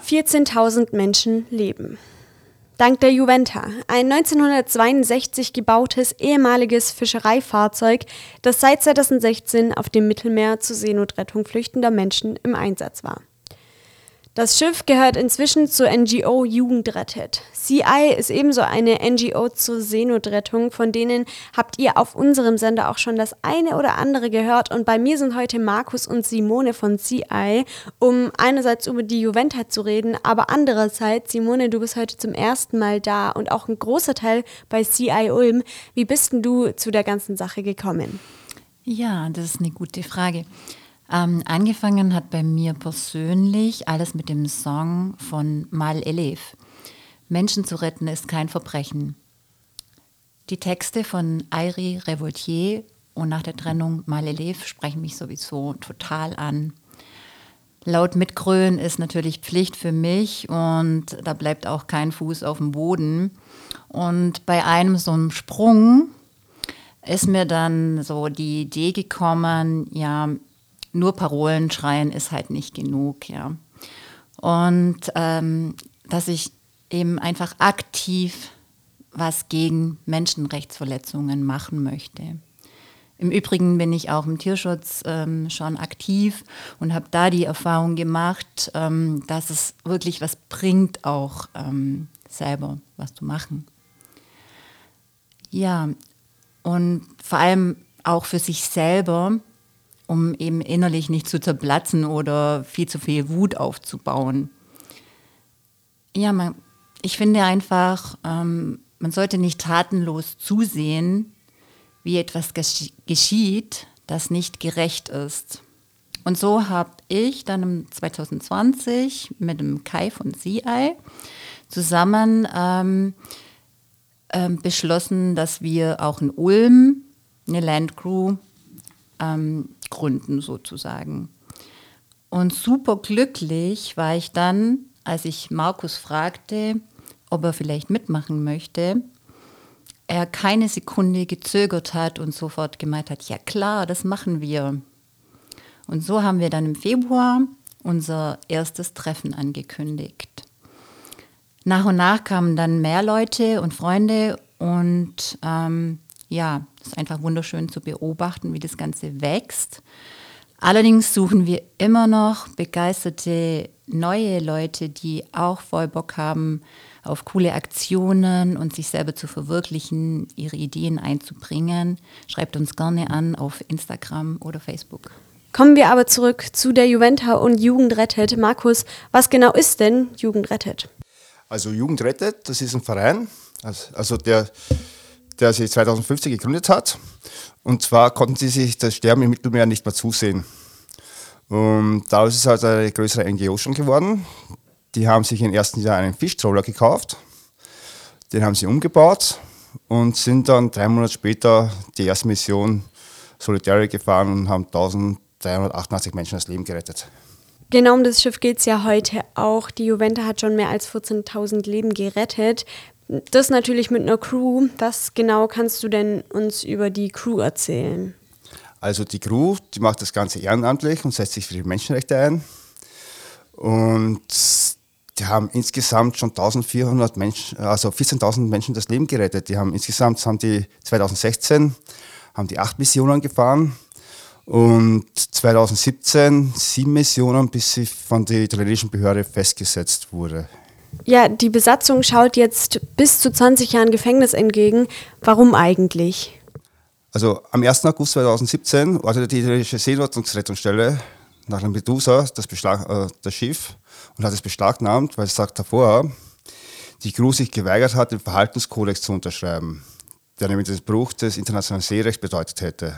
14.000 Menschen leben. Dank der Juventa, ein 1962 gebautes ehemaliges Fischereifahrzeug, das seit 2016 auf dem Mittelmeer zur Seenotrettung flüchtender Menschen im Einsatz war. Das Schiff gehört inzwischen zur NGO Jugend rettet. CI ist ebenso eine NGO zur Seenotrettung, von denen habt ihr auf unserem Sender auch schon das eine oder andere gehört. Und bei mir sind heute Markus und Simone von CI, um einerseits über die Juventa zu reden, aber andererseits, Simone, du bist heute zum ersten Mal da und auch ein großer Teil bei CI Ulm. Wie bist denn du zu der ganzen Sache gekommen? Ja, das ist eine gute Frage. Angefangen hat bei mir persönlich alles mit dem Song von Mal Elef. Menschen zu retten ist kein Verbrechen. Die Texte von Ayri Revoltier und nach der Trennung Mal Elef sprechen mich sowieso total an. Laut mitgrölen ist natürlich Pflicht für mich und da bleibt auch kein Fuß auf dem Boden. Und bei einem so einem Sprung ist mir dann so die Idee gekommen, ja, nur Parolen schreien ist halt nicht genug, ja. Und dass ich eben einfach aktiv was gegen Menschenrechtsverletzungen machen möchte. Im Übrigen bin ich auch im Tierschutz schon aktiv und habe da die Erfahrung gemacht, dass es wirklich was bringt, auch selber was zu machen. Ja, und vor allem auch für sich selber, um eben innerlich nicht zu zerplatzen oder viel zu viel Wut aufzubauen. Ja, ich finde einfach, man sollte nicht tatenlos zusehen, wie etwas geschieht, das nicht gerecht ist. Und so habe ich dann 2020 mit dem Kai von CI zusammen beschlossen, dass wir auch in Ulm eine Landcrew gründen sozusagen. Und super glücklich war ich dann, als ich Markus fragte, ob er vielleicht mitmachen möchte. Er keine Sekunde gezögert hat und sofort gemeint hat, ja klar, das machen wir. Und so haben wir dann im Februar unser erstes Treffen angekündigt. Nach und nach kamen dann mehr Leute und Freunde und ja, es ist einfach wunderschön zu beobachten, wie das Ganze wächst. Allerdings suchen wir immer noch begeisterte neue Leute, die auch voll Bock haben auf coole Aktionen und sich selber zu verwirklichen, ihre Ideen einzubringen. Schreibt uns gerne an auf Instagram oder Facebook. Kommen wir aber zurück zu der Juventa und Jugend rettet. Markus, was genau ist denn Jugend rettet? Also Jugend rettet, das ist ein Verein, also der sich 2015 gegründet hat. Und zwar konnten sie sich das Sterben im Mittelmeer nicht mehr zusehen. Und daraus ist halt eine größere NGO schon geworden. Die haben sich im ersten Jahr einen Fischtroller gekauft. Den haben sie umgebaut und sind dann 3 Monate später die erste Mission Solidarity gefahren und haben 1388 Menschen das Leben gerettet. Genau um das Schiff geht es ja heute auch. Die Juventa hat schon mehr als 14.000 Leben gerettet. Das natürlich mit einer Crew. Was genau kannst du denn uns über die Crew erzählen? Also die Crew, die macht das Ganze ehrenamtlich und setzt sich für die Menschenrechte ein. Und die haben insgesamt schon 1.400 Menschen, also 14.000 Menschen das Leben gerettet. Insgesamt haben die 2016 die 8 Missionen gefahren und 2017 7 Missionen, bis sie von der italienischen Behörde festgesetzt wurde. Ja, die Besatzung schaut jetzt bis zu 20 Jahren Gefängnis entgegen. Warum eigentlich? Also am 1. August 2017 ordnete die italienische Seenotrettungsstelle nach Lampedusa das Schiff und hat es beschlagnahmt, weil es sagt davor, die Crew sich geweigert hat, den Verhaltenskodex zu unterschreiben, der nämlich den Bruch des internationalen Seerechts bedeutet hätte.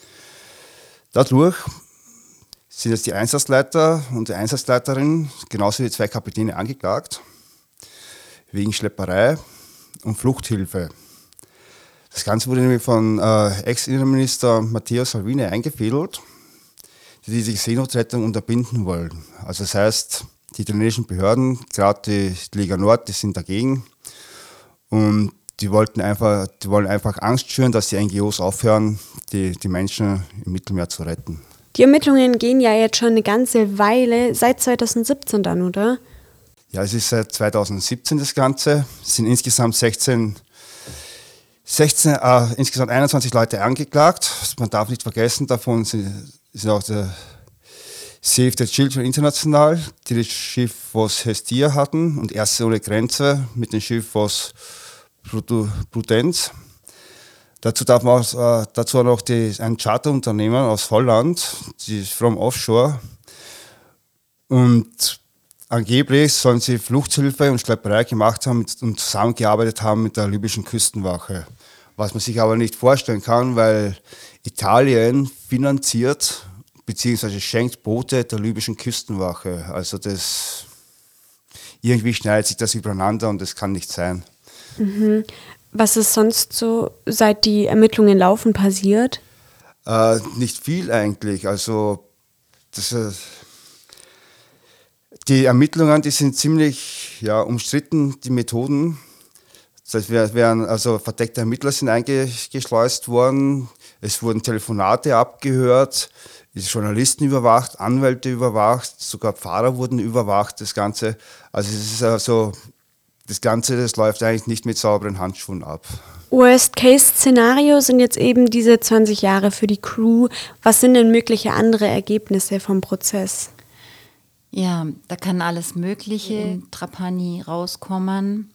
Dadurch sind jetzt die Einsatzleiter und die Einsatzleiterin, genauso wie 2 Kapitäne, angeklagt, wegen Schlepperei und Fluchthilfe. Das Ganze wurde nämlich von Ex-Innenminister Matteo Salvini eingefädelt, die Seenotrettung unterbinden wollen. Also das heißt, die italienischen Behörden, gerade die Lega Nord, die sind dagegen und die wollen einfach Angst schüren, dass die NGOs aufhören, die Menschen im Mittelmeer zu retten. Die Ermittlungen gehen ja jetzt schon eine ganze Weile, seit 2017 dann, oder? Ja, es ist seit 2017 das Ganze. Es sind insgesamt insgesamt 21 Leute angeklagt. Man darf nicht vergessen, davon ist auch der Save the Children International, die das Schiff, was Hestia hatten, und Ärzte ohne Grenze mit dem Schiff, was Prudence. Dazu auch noch ein Charterunternehmen aus Holland, die From Offshore. Und angeblich sollen sie Fluchthilfe und Schlepperei gemacht haben und zusammengearbeitet haben mit der libyschen Küstenwache. Was man sich aber nicht vorstellen kann, weil Italien finanziert bzw. schenkt Boote der libyschen Küstenwache. Also irgendwie schneidet sich das übereinander und das kann nicht sein. Mhm. Was ist sonst so, seit die Ermittlungen laufen, passiert? Nicht viel eigentlich. Also die Ermittlungen, die sind ziemlich umstritten, die Methoden. Das heißt, also verdeckte Ermittler sind eingeschleust worden, es wurden Telefonate abgehört, Journalisten überwacht, Anwälte überwacht, sogar Pfarrer wurden überwacht, das Ganze. Also es ist das läuft eigentlich nicht mit sauberen Handschuhen ab. Worst-Case-Szenario sind jetzt eben diese 20 Jahre für die Crew. Was sind denn mögliche andere Ergebnisse vom Prozess? Ja, da kann alles Mögliche in Trapani rauskommen.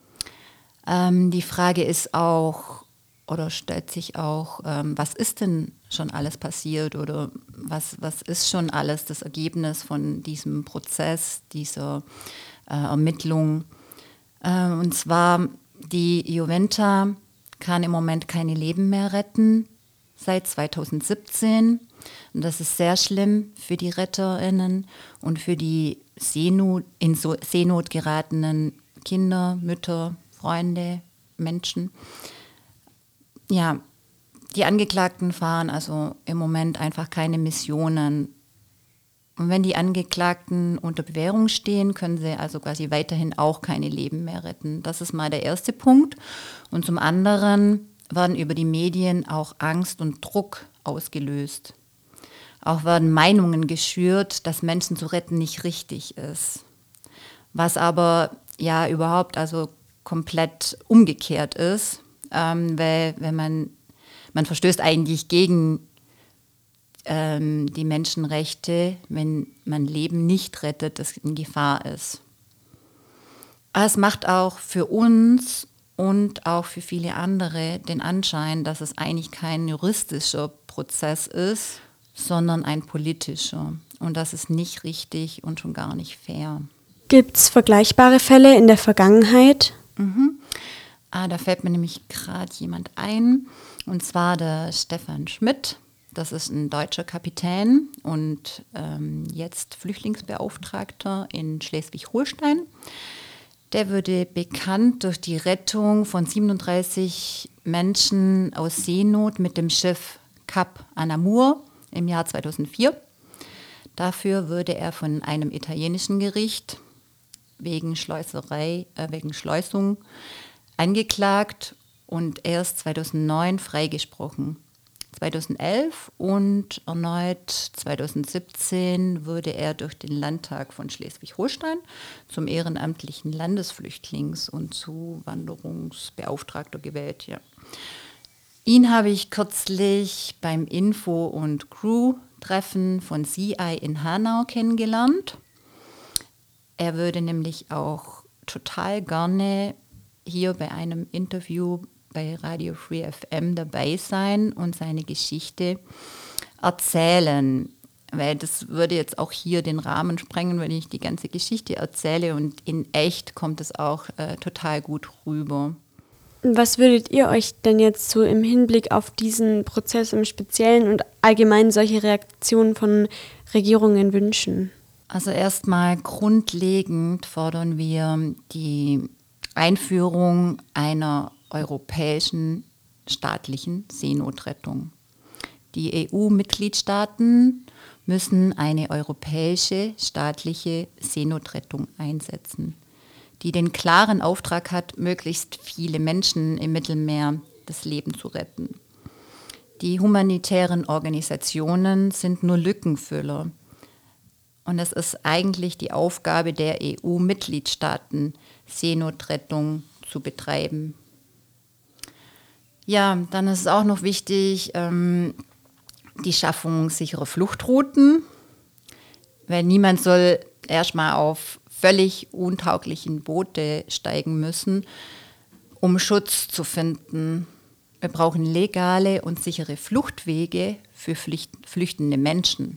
Die Frage ist auch, oder stellt sich auch, was ist denn schon alles passiert oder was ist schon alles das Ergebnis von diesem Prozess, dieser Ermittlung? Und zwar, die Juventa kann im Moment keine Leben mehr retten, seit 2017. Und das ist sehr schlimm für die RetterInnen und für die in Seenot geratenen Kinder, Mütter, Freunde, Menschen. Ja, die Angeklagten fahren also im Moment einfach keine Missionen. Und wenn die Angeklagten unter Bewährung stehen, können sie also quasi weiterhin auch keine Leben mehr retten. Das ist mal der erste Punkt. Und zum anderen werden über die Medien auch Angst und Druck ausgelöst. Auch werden Meinungen geschürt, dass Menschen zu retten nicht richtig ist. Was aber ja überhaupt also komplett umgekehrt ist, weil wenn man verstößt eigentlich gegen die Menschenrechte, wenn man Leben nicht rettet, das in Gefahr ist. Aber es macht auch für uns und auch für viele andere den Anschein, dass es eigentlich kein juristischer Prozess ist, sondern ein politischer. Und das ist nicht richtig und schon gar nicht fair. Gibt es vergleichbare Fälle in der Vergangenheit? Da fällt mir nämlich gerade jemand ein, und zwar der Stefan Schmidt. Das ist ein deutscher Kapitän und jetzt Flüchtlingsbeauftragter in Schleswig-Holstein. Der wurde bekannt durch die Rettung von 37 Menschen aus Seenot mit dem Schiff Cap Anamur im Jahr 2004. Dafür wurde er von einem italienischen Gericht wegen Schleusung angeklagt und erst 2009 freigesprochen. 2011 und erneut 2017 wurde er durch den Landtag von Schleswig-Holstein zum ehrenamtlichen Landesflüchtlings- und Zuwanderungsbeauftragter gewählt. Ja. Ihn habe ich kürzlich beim Info- und Crew-Treffen von CI in Hanau kennengelernt. Er würde nämlich auch total gerne hier bei einem Interview bei Radio Free FM dabei sein und seine Geschichte erzählen. Weil das würde jetzt auch hier den Rahmen sprengen, wenn ich die ganze Geschichte erzähle, und in echt kommt es auch total gut rüber. Was würdet ihr euch denn jetzt so im Hinblick auf diesen Prozess im Speziellen und allgemein solche Reaktionen von Regierungen wünschen? Also erstmal grundlegend fordern wir die Einführung einer europäischen staatlichen Seenotrettung. Die EU-Mitgliedstaaten müssen eine europäische staatliche Seenotrettung einsetzen, die den klaren Auftrag hat, möglichst viele Menschen im Mittelmeer das Leben zu retten. Die humanitären Organisationen sind nur Lückenfüller. Und es ist eigentlich die Aufgabe der EU-Mitgliedstaaten, Seenotrettung zu betreiben. Ja, dann ist es auch noch wichtig, die Schaffung sicherer Fluchtrouten, weil niemand soll erstmal auf völlig untauglichen Boote steigen müssen, um Schutz zu finden. Wir brauchen legale und sichere Fluchtwege für flüchtende Menschen.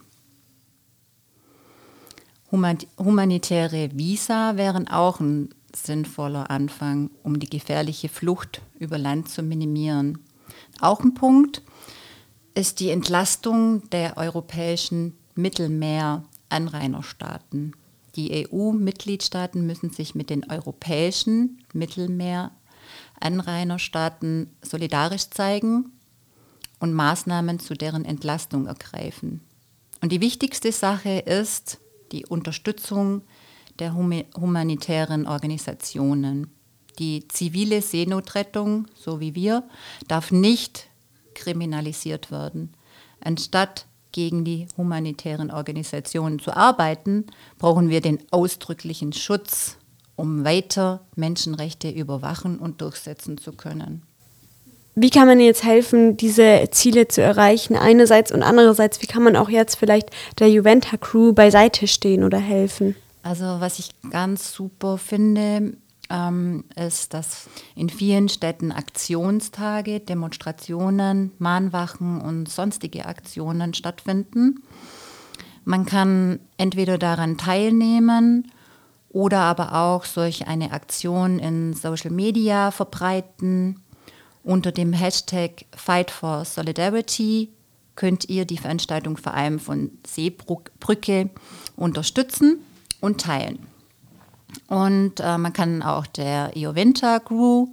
Humanitäre Visa wären auch ein sinnvoller Anfang, um die gefährliche Flucht über Land zu minimieren. Auch ein Punkt ist die Entlastung der europäischen Mittelmeer-Anrainerstaaten. Die EU-Mitgliedstaaten müssen sich mit den europäischen Mittelmeer-Anrainerstaaten solidarisch zeigen und Maßnahmen zu deren Entlastung ergreifen. Und die wichtigste Sache ist die Unterstützung der humanitären Organisationen. Die zivile Seenotrettung, so wie wir, darf nicht kriminalisiert werden. Anstatt gegen die humanitären Organisationen zu arbeiten, brauchen wir den ausdrücklichen Schutz, um weiter Menschenrechte überwachen und durchsetzen zu können. Wie kann man jetzt helfen, diese Ziele zu erreichen einerseits und andererseits, wie kann man auch jetzt vielleicht der Juventa-Crew beiseite stehen oder helfen? Also was ich ganz super finde, ist, dass in vielen Städten Aktionstage, Demonstrationen, Mahnwachen und sonstige Aktionen stattfinden. Man kann entweder daran teilnehmen oder aber auch solch eine Aktion in Social Media verbreiten. Unter dem Hashtag Fight for Solidarity könnt ihr die Veranstaltung vor allem von Seebrücke unterstützen und teilen. Und man kann auch der Juventa-Crew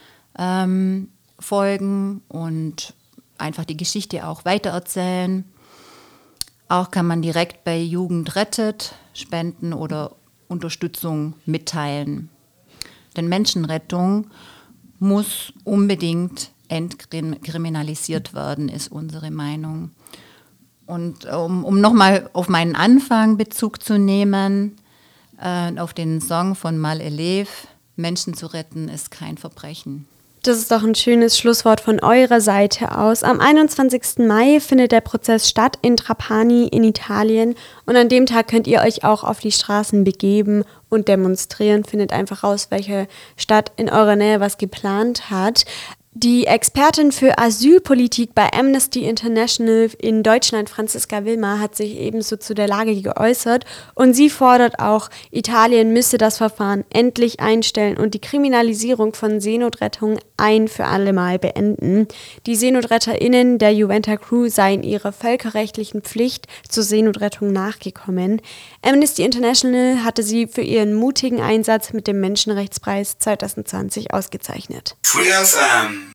folgen und einfach die Geschichte auch weitererzählen. Auch kann man direkt bei Jugend rettet spenden oder Unterstützung mitteilen. Denn Menschenrettung muss unbedingt entkriminalisiert werden, ist unsere Meinung. Und um nochmal auf meinen Anfang Bezug zu nehmen, auf den Song von Mal Elef, Menschen zu retten ist kein Verbrechen. Das ist doch ein schönes Schlusswort von eurer Seite aus. Am 21. Mai findet der Prozess statt in Trapani in Italien und an dem Tag könnt ihr euch auch auf die Straßen begeben und demonstrieren. Findet einfach raus, welche Stadt in eurer Nähe was geplant hat. Die Expertin für Asylpolitik bei Amnesty International in Deutschland, Franziska Wilmer, hat sich ebenso zu der Lage geäußert und sie fordert auch, Italien müsse das Verfahren endlich einstellen und die Kriminalisierung von Seenotrettung ein für alle Mal beenden. Die SeenotretterInnen der Juventa-Crew seien ihrer völkerrechtlichen Pflicht zur Seenotrettung nachgekommen. Amnesty International hatte sie für ihren mutigen Einsatz mit dem Menschenrechtspreis 2020 ausgezeichnet. Free FM